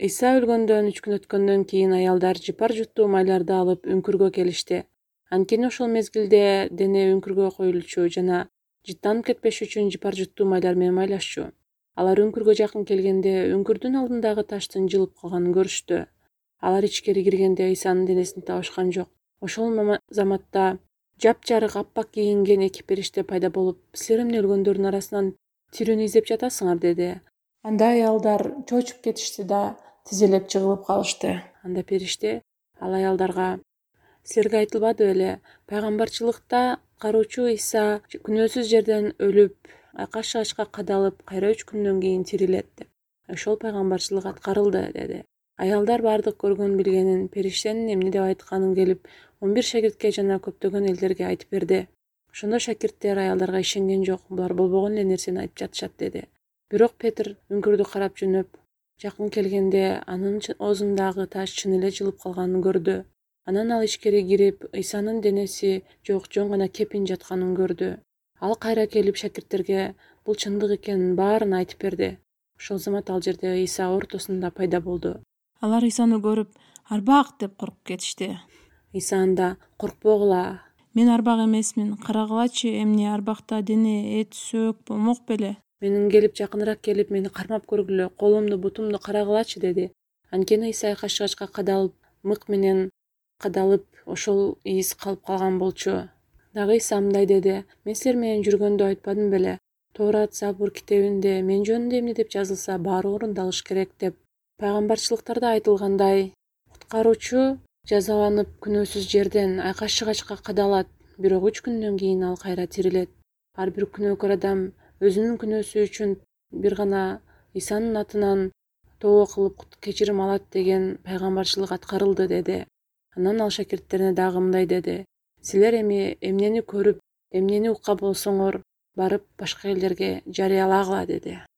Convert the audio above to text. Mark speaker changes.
Speaker 1: Ыйса өлгөндөн 3 күн өткөндөн кийин аялдар жыпар жуттуу майларды алып үңкүргө келишти. Анткени ошол мезгилде дене үңкүргө коюлчу жана жыттанып кетпеш үчүн жыпар жуттуу майлар менен майлашчу. Алар үңкүргө жакын келгенде үңкүрдүн алдындагы таштын жылып калганын көрүштү. Алар ичкери киргенде Ыйсанын денесин табышкан жок. Ошол заматта жапжарык аппак кийинген 2 периште пайда болуп, силер эмне өлгөндөрдүн арасынан тирүүнү издеп жатасыңар деди. Анда аялдар чочуп кетишти да тизелеп жыгылып калышты. Анда периште ал аялдарга: силерге айтылбады беле, пайгамбарчылыкта кароочу Ыйса күнөөсүз жерден өлүп, айкаш-ачка кадалып, кайра 3 күндөн кийин тирилет деп. Ошол пайгамбарчылык аткарылды деди. Аялдар бардык көргөн билгенин, периштенин эмне деп айтканын келип 11 шакиртке жана көптөгөн элдерге айтып берди. Ошондо шакирттер аялдарга ишенген жок, булар болбогон эле нерсени айтып жатышат деди. Бирок Петр үңкүрдү карап жөнөп, жакын келгенде анын оозундагы таш чын эле жылып калганын көрдү. Анан ал ичкери кирип, Ыйсанын денеси жок, жөн гана кепин жатканын көрдү. Ал кайра келип шакирттерге бул чындык экенин баарын айтып берди. Ошол замат ал жерде Ыйса ортосунда пайда болду.
Speaker 2: Алар Ыйсаны көрүп, арбак деп коркуп кетишти.
Speaker 1: Ыйса анда: коркпогула.
Speaker 2: Мен арбак эмесмин, карагылачы, эмне арбакта дене, эт, сөөк болмок беле?
Speaker 1: Менин келип жакыныраак келип, мени кармап көргүлө, колумду, бутумду карагылачы деди. Анткени Ыйса айкаш-ачка кадалып, мык менен кадалып, ошол из калып калган болчу. Дагы Ыйса мындай деди: мен силер менен жүргөндө айтпадым беле? Тоорат, Забур китебинде мен жөнүндө эмне деп жазылса, баары орундалыш керек деп. Пайгамбарчылыктарда айтылгандай, куткаруучу жазаланып күнөөсүз жерден айкаш-ачка кадалат, бирок 3 күндөн кийин ал кайра тирилет. Ар бир күнөөкөр адам өзүнүн күнөөсү үчүн бир гана Ыйсанын атынан тообо кылып кечирим алат деген пайгамбарчылык аткарылды деди. Анан ал шакирттерине дагы мындай деди: силер эми эмнени көрүп, эмнени уккан болсоңор, барып башка элдерге жарыялагыла деди.